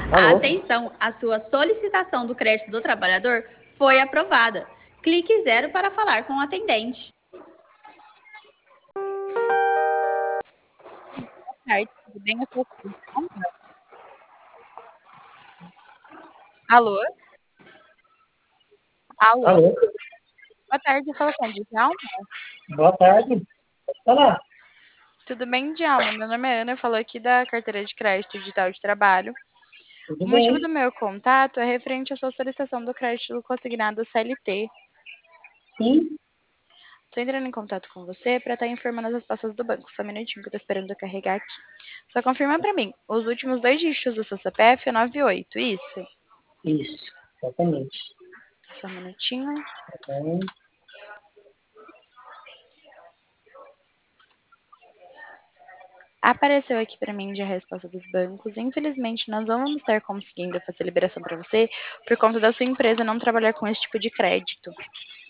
Alô? Atenção, a sua solicitação do crédito do trabalhador foi aprovada. Clique zero para falar com o atendente. Boa tarde, tudo bem? Eu sou a solução? Alô? Alô? Alô? Boa tarde, eu falo com o Djalma. Boa tarde. Olá. Tudo bem, Djalma? Meu nome é Ana, eu falo aqui da carteira de crédito digital de trabalho. Tudo O motivo bem? do meu contato é referente à sua solicitação do crédito consignado CLT. Sim? Estou entrando em contato com você para estar informando as respostas do banco. Só um minutinho que eu estou esperando eu carregar aqui. Só confirma para mim, os últimos dois dígitos do seu CPF é 98, isso? Isso, exatamente. Só um minutinho. Tá bem. Apareceu aqui para mim já a resposta dos bancos. Infelizmente, nós não vamos estar conseguindo fazer liberação para você por conta da sua empresa não trabalhar com esse tipo de crédito.